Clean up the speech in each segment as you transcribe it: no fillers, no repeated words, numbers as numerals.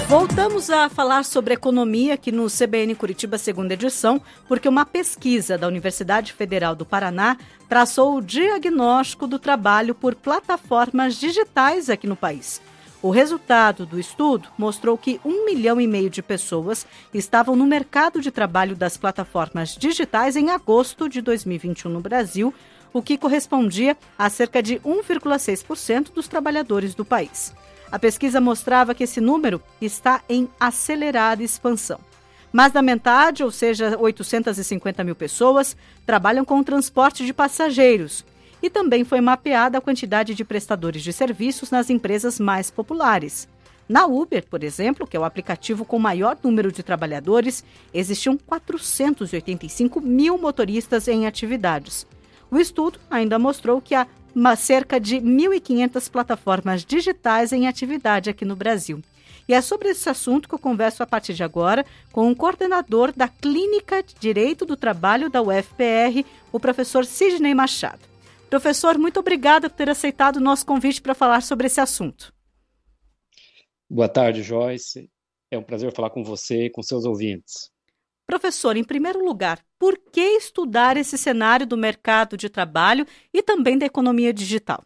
Voltamos a falar sobre economia aqui no CBN Curitiba, segunda edição, porque uma pesquisa da Universidade Federal do Paraná traçou o diagnóstico do trabalho por plataformas digitais aqui no país. O resultado do estudo mostrou que 1,5 milhão de pessoas estavam no mercado de trabalho das plataformas digitais em agosto de 2021 no Brasil, o que correspondia a cerca de 1,6% dos trabalhadores do país. A pesquisa mostrava que esse número está em acelerada expansão. Mais da metade, ou seja, 850 mil pessoas, trabalham com o transporte de passageiros. E também foi mapeada a quantidade de prestadores de serviços nas empresas mais populares. Na Uber, por exemplo, que é o aplicativo com maior número de trabalhadores, existiam 485 mil motoristas em atividades. O estudo ainda mostrou que há cerca de 1.500 plataformas digitais em atividade aqui no Brasil. E é sobre esse assunto que eu converso a partir de agora com o coordenador da Clínica de Direito do Trabalho da UFPR, o professor Sidney Machado. Professor, muito obrigada por ter aceitado o nosso convite para falar sobre esse assunto. Boa tarde, Joyce. É um prazer falar com você e com seus ouvintes. Professor, em primeiro lugar, por que estudar esse cenário do mercado de trabalho e também da economia digital?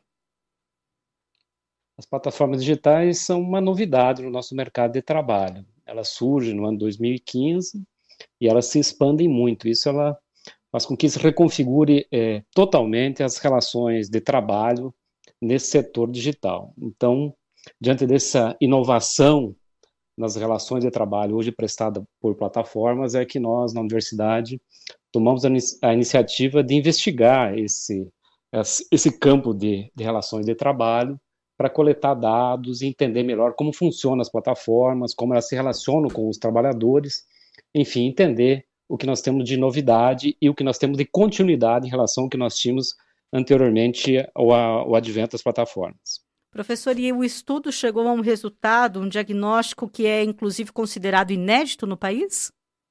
As plataformas digitais são uma novidade no nosso mercado de trabalho. Elas surgem no ano 2015 e elas se expandem muito. Isso ela faz com que se reconfigure totalmente as relações de trabalho nesse setor digital. Então, diante dessa inovação nas relações de trabalho hoje prestada por plataformas, é que nós, na universidade, tomamos a iniciativa de investigar esse campo de relações de trabalho para coletar dados e entender melhor como funcionam as plataformas, como elas se relacionam com os trabalhadores, enfim, entender o que nós temos de novidade e o que nós temos de continuidade em relação ao que nós tínhamos anteriormente ao advento das plataformas. Professor, e o estudo chegou a um resultado, um diagnóstico que é inclusive considerado inédito no país?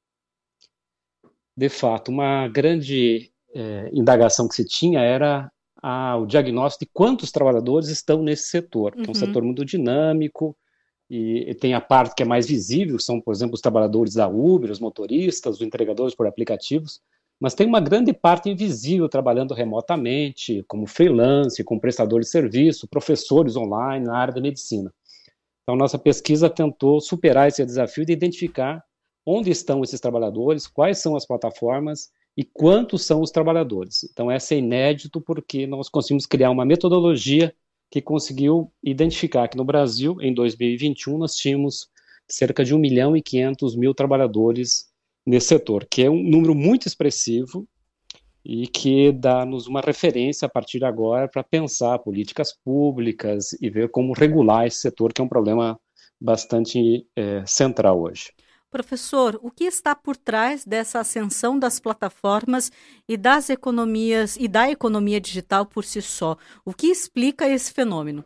De fato, uma grande indagação que se tinha era o diagnóstico de quantos trabalhadores estão nesse setor, que é um setor muito dinâmico, e tem a parte que é mais visível, são, por exemplo, os trabalhadores da Uber, os motoristas, os entregadores por aplicativos, mas tem uma grande parte invisível trabalhando remotamente, como freelance, como prestador de serviço, professores online na área da medicina. Então, nossa pesquisa tentou superar esse desafio de identificar onde estão esses trabalhadores, quais são as plataformas e quantos são os trabalhadores. Então, essa é inédito porque nós conseguimos criar uma metodologia que conseguiu identificar que no Brasil, em 2021, nós tínhamos cerca de 1.500.000 trabalhadores nesse setor, que é um número muito expressivo e que dá-nos uma referência a partir de agora para pensar políticas públicas e ver como regular esse setor, que é um problema bastante central hoje. Professor, o que está por trás dessa ascensão das plataformas e das economias e da economia digital por si só? O que explica esse fenômeno?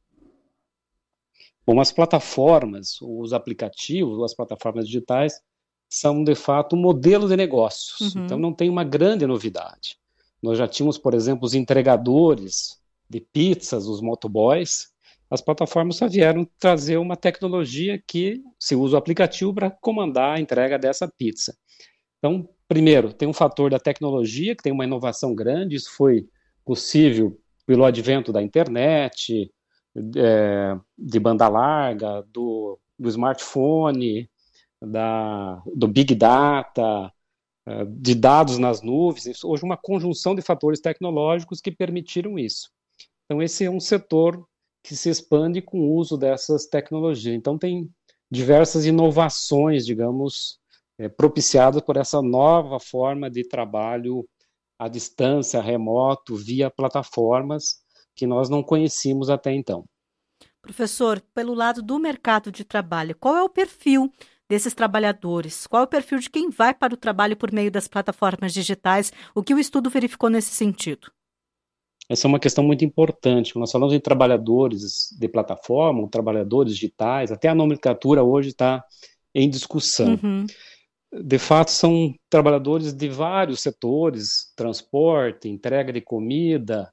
Bom, as plataformas, os aplicativos, as plataformas digitais são, de fato, um modelo de negócios. Então, não tem uma grande novidade. Nós já tínhamos, por exemplo, os entregadores de pizzas, os motoboys. As plataformas só vieram trazer uma tecnologia que se usa o aplicativo para comandar a entrega dessa pizza. Então, primeiro, tem um fator da tecnologia, que tem uma inovação grande. Isso foi possível pelo advento da internet, de banda larga, do smartphone, do Big Data, de dados nas nuvens. Hoje, uma conjunção de fatores tecnológicos que permitiram isso. Então, esse é um setor que se expande com o uso dessas tecnologias. Então, tem diversas inovações, digamos, propiciadas por essa nova forma de trabalho à distância, remoto, via plataformas que nós não conhecíamos até então. Professor, pelo lado do mercado de trabalho, qual é o perfil desses trabalhadores? Qual é o perfil de quem vai para o trabalho por meio das plataformas digitais? O que o estudo verificou nesse sentido? Essa é uma questão muito importante. Quando nós falamos em trabalhadores de plataforma, trabalhadores digitais, até a nomenclatura hoje está em discussão. De fato, são trabalhadores de vários setores, transporte, entrega de comida,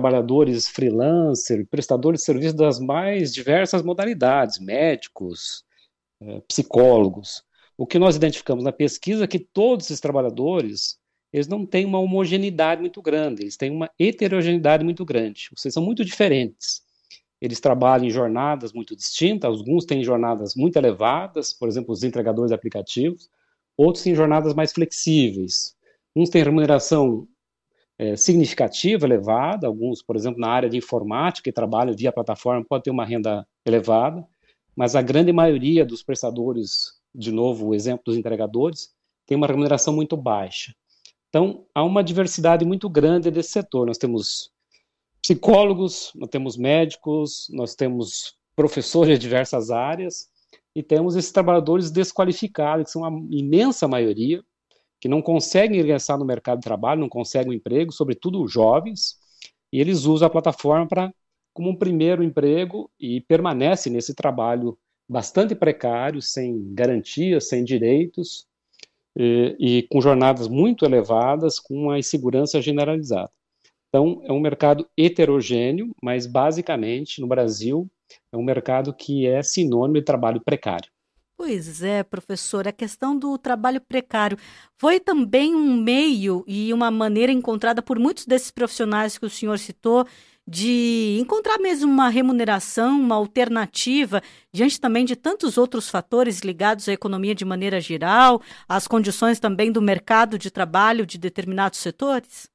trabalhadores freelancer, prestadores de serviços das mais diversas modalidades, médicos, psicólogos. O que nós identificamos na pesquisa é que todos esses trabalhadores, eles não têm uma homogeneidade muito grande, eles têm uma heterogeneidade muito grande, ou seja, são muito diferentes. Eles trabalham em jornadas muito distintas, alguns têm jornadas muito elevadas, por exemplo, os entregadores de aplicativos, outros têm jornadas mais flexíveis. Uns têm remuneração significativa, elevada, alguns, por exemplo, na área de informática, que trabalham via plataforma, pode ter uma renda elevada, mas a grande maioria dos prestadores, de novo, o exemplo dos entregadores, tem uma remuneração muito baixa. Então, há uma diversidade muito grande desse setor. Nós temos psicólogos, nós temos médicos, nós temos professores de diversas áreas e temos esses trabalhadores desqualificados, que são a imensa maioria, que não conseguem ingressar no mercado de trabalho, não conseguem um emprego, sobretudo os jovens, e eles usam a plataforma como um primeiro emprego e permanecem nesse trabalho bastante precário, sem garantias, sem direitos, e com jornadas muito elevadas, com uma insegurança generalizada. Então, é um mercado heterogêneo, mas basicamente, no Brasil, é um mercado que é sinônimo de trabalho precário. Pois é, professor, a questão do trabalho precário foi também um meio e uma maneira encontrada por muitos desses profissionais que o senhor citou de encontrar mesmo uma remuneração, uma alternativa, diante também de tantos outros fatores ligados à economia de maneira geral, às condições também do mercado de trabalho de determinados setores?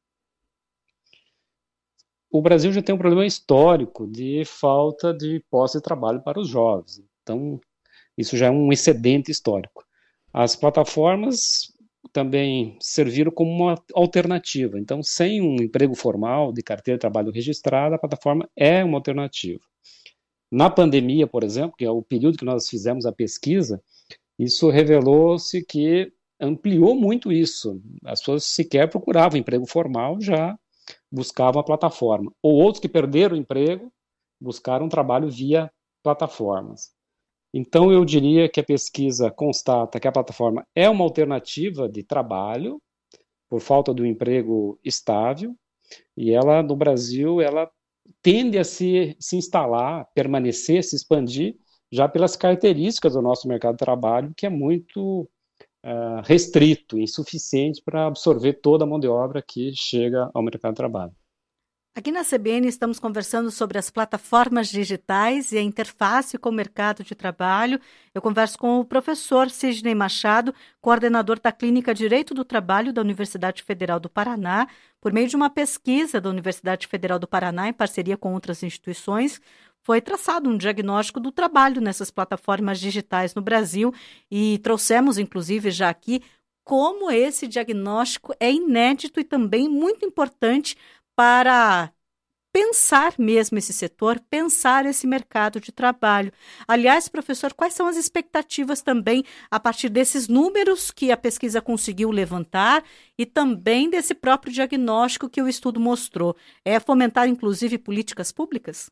O Brasil já tem um problema histórico de falta de posse de trabalho para os jovens. Então, isso já é um excedente histórico. As plataformas também serviram como uma alternativa. Então, sem um emprego formal de carteira de trabalho registrada, a plataforma é uma alternativa. Na pandemia, por exemplo, que é o período que nós fizemos a pesquisa, isso revelou-se que ampliou muito isso. As pessoas sequer procuravam emprego formal, já buscavam a plataforma. Ou outros que perderam o emprego, buscaram trabalho via plataformas. Então, eu diria que a pesquisa constata que a plataforma é uma alternativa de trabalho, por falta de um emprego estável, e ela, no Brasil, ela tende a se instalar, permanecer, se expandir, já pelas características do nosso mercado de trabalho, que é muito restrito, insuficiente para absorver toda a mão de obra que chega ao mercado de trabalho. Aqui na CBN estamos conversando sobre as plataformas digitais e a interface com o mercado de trabalho. Eu converso com o professor Sidney Machado, coordenador da Clínica Direito do Trabalho da Universidade Federal do Paraná, por meio de uma pesquisa da Universidade Federal do Paraná, em parceria com outras instituições. Foi traçado um diagnóstico do trabalho nessas plataformas digitais no Brasil e trouxemos, inclusive, já aqui, como esse diagnóstico é inédito e também muito importante para pensar mesmo esse setor, pensar esse mercado de trabalho. Aliás, professor, quais são as expectativas também a partir desses números que a pesquisa conseguiu levantar e também desse próprio diagnóstico que o estudo mostrou? É fomentar, inclusive, políticas públicas?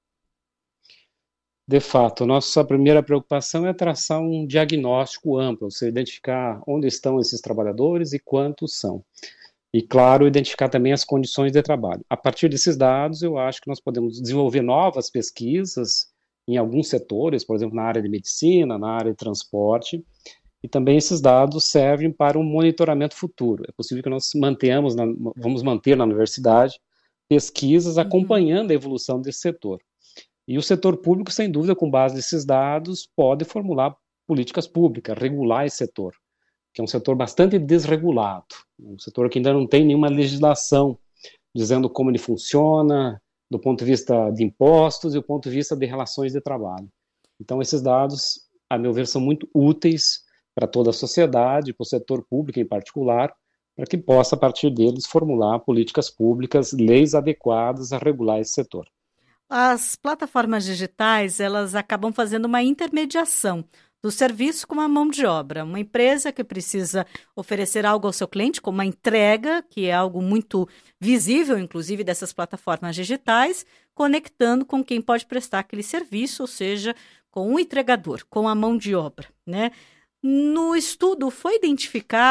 De fato, nossa primeira preocupação é traçar um diagnóstico amplo, ou seja, identificar onde estão esses trabalhadores e quantos são. E, claro, identificar também as condições de trabalho. A partir desses dados, eu acho que nós podemos desenvolver novas pesquisas em alguns setores, por exemplo, na área de medicina, na área de transporte, e também esses dados servem para um monitoramento futuro. É possível que nós vamos manter na universidade pesquisas acompanhando a evolução desse setor. E o setor público, sem dúvida, com base nesses dados, pode formular políticas públicas, regular esse setor, que é um setor bastante desregulado, um setor que ainda não tem nenhuma legislação dizendo como ele funciona, do ponto de vista de impostos e do ponto de vista de relações de trabalho. Então, esses dados, a meu ver, são muito úteis para toda a sociedade, para o setor público em particular, para que possa, a partir deles, formular políticas públicas, leis adequadas a regular esse setor. As plataformas digitais, elas acabam fazendo uma intermediação do serviço com a mão de obra. Uma empresa que precisa oferecer algo ao seu cliente, como uma entrega, que é algo muito visível, inclusive, dessas plataformas digitais, conectando com quem pode prestar aquele serviço, ou seja, com o entregador, com a mão de obra, né? No estudo foi identificado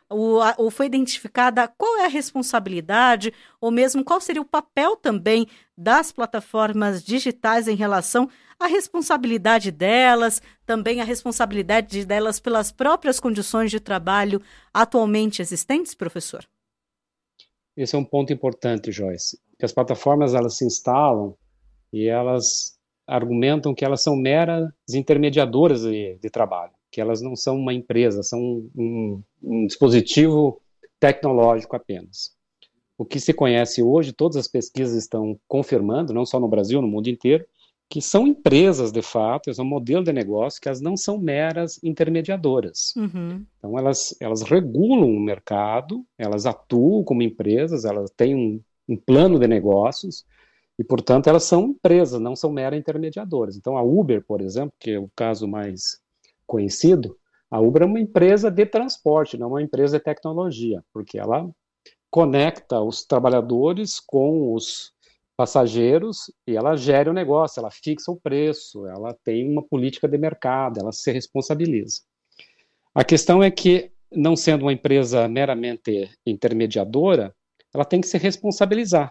ou foi identificada qual é a responsabilidade, ou mesmo qual seria o papel também das plataformas digitais em relação à responsabilidade delas, também a responsabilidade delas pelas próprias condições de trabalho atualmente existentes, professor? Esse é um ponto importante, Joyce, que as plataformas elas se instalam e elas argumentam que elas são meras intermediadoras de trabalho, que elas não são uma empresa, são um dispositivo tecnológico apenas. O que se conhece hoje, todas as pesquisas estão confirmando, não só no Brasil, no mundo inteiro, que são empresas, de fato, é um modelo de negócio que elas não são meras intermediadoras. Uhum. Então, elas regulam o mercado, elas atuam como empresas, elas têm um plano de negócios e, portanto, elas são empresas, não são meras intermediadoras. Então, a Uber, por exemplo, que é o caso mais conhecido, a Uber é uma empresa de transporte, não uma empresa de tecnologia, porque ela conecta os trabalhadores com os passageiros e ela gera o negócio, ela fixa o preço, ela tem uma política de mercado, ela se responsabiliza. A questão é que, não sendo uma empresa meramente intermediadora, ela tem que se responsabilizar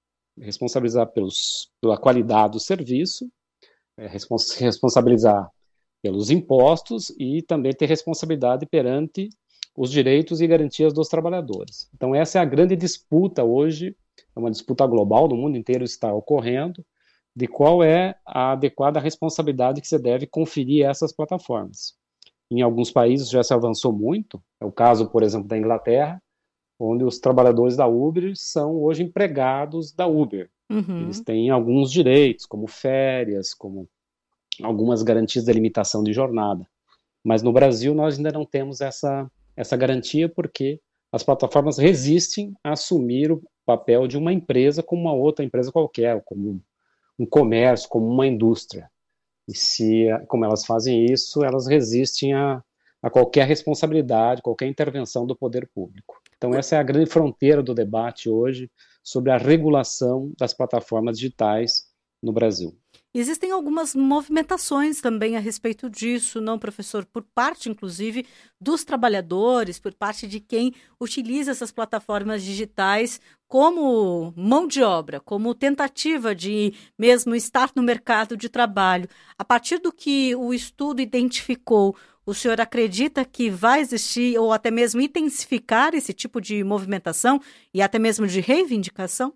pela qualidade do serviço, se responsabilizar pelos impostos e também ter responsabilidade perante os direitos e garantias dos trabalhadores. Então essa é a grande disputa hoje, é uma disputa global, no mundo inteiro está ocorrendo, de qual é a adequada responsabilidade que se deve conferir a essas plataformas. Em alguns países já se avançou muito, é o caso, por exemplo, da Inglaterra, onde os trabalhadores da Uber são hoje empregados da Uber. Uhum. Eles têm alguns direitos, como férias, como algumas garantias de limitação de jornada. Mas no Brasil nós ainda não temos essa garantia porque as plataformas resistem a assumir o papel de uma empresa como uma outra empresa qualquer, como um comércio, como uma indústria. E como elas fazem isso, elas resistem a qualquer responsabilidade, qualquer intervenção do poder público. Então essa é a grande fronteira do debate hoje sobre a regulação das plataformas digitais no Brasil. Existem algumas movimentações também a respeito disso, não, professor? Por parte, inclusive, dos trabalhadores, por parte de quem utiliza essas plataformas digitais como mão de obra, como tentativa de mesmo estar no mercado de trabalho. A partir do que o estudo identificou, o senhor acredita que vai existir ou até mesmo intensificar esse tipo de movimentação e até mesmo de reivindicação?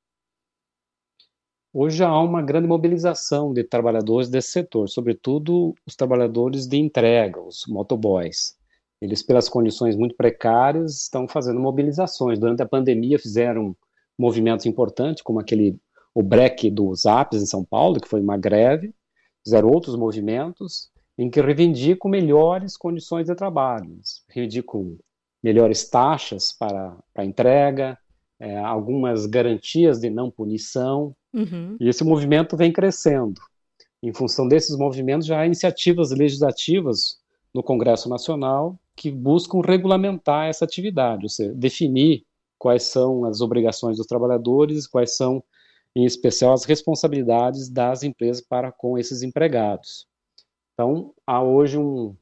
Hoje há uma grande mobilização de trabalhadores desse setor, sobretudo os trabalhadores de entrega, os motoboys. Eles, pelas condições muito precárias, estão fazendo mobilizações. Durante a pandemia fizeram movimentos importantes, como o break dos apps em São Paulo, que foi uma greve. Fizeram outros movimentos em que reivindicam melhores condições de trabalho. Reivindicam melhores taxas para entrega, algumas garantias de não punição. Uhum. E esse movimento vem crescendo. Em função desses movimentos, já há iniciativas legislativas no Congresso Nacional que buscam regulamentar essa atividade, ou seja, definir quais são as obrigações dos trabalhadores, quais são, em especial, as responsabilidades das empresas para com esses empregados. Então, há hoje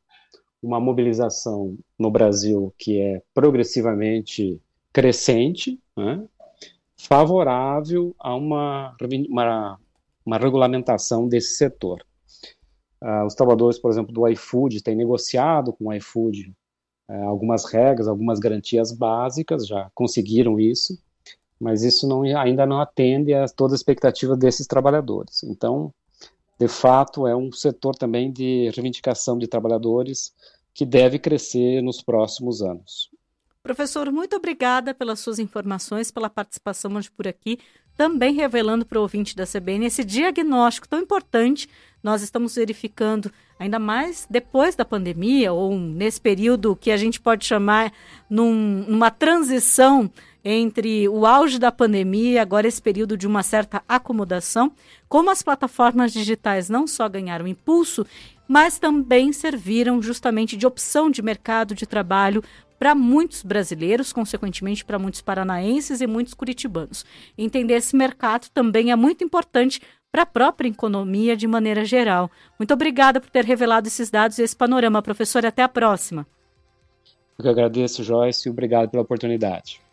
uma mobilização no Brasil que é progressivamente crescente, né? Favorável a uma regulamentação desse setor. Os trabalhadores, por exemplo, do iFood têm negociado com o iFood algumas regras, algumas garantias básicas, já conseguiram isso, mas isso ainda não atende a toda a expectativa desses trabalhadores. Então, de fato, é um setor também de reivindicação de trabalhadores que deve crescer nos próximos anos. Professor, muito obrigada pelas suas informações, pela participação hoje por aqui, também revelando para o ouvinte da CBN esse diagnóstico tão importante. Nós estamos verificando, ainda mais depois da pandemia, ou nesse período que a gente pode chamar numa transição entre o auge da pandemia e agora esse período de uma certa acomodação, como as plataformas digitais não só ganharam impulso, mas também serviram justamente de opção de mercado de trabalho para muitos brasileiros, consequentemente para muitos paranaenses e muitos curitibanos. Entender esse mercado também é muito importante para a própria economia de maneira geral. Muito obrigada por ter revelado esses dados e esse panorama, professor, e até a próxima. Eu que agradeço, Joyce, e obrigado pela oportunidade.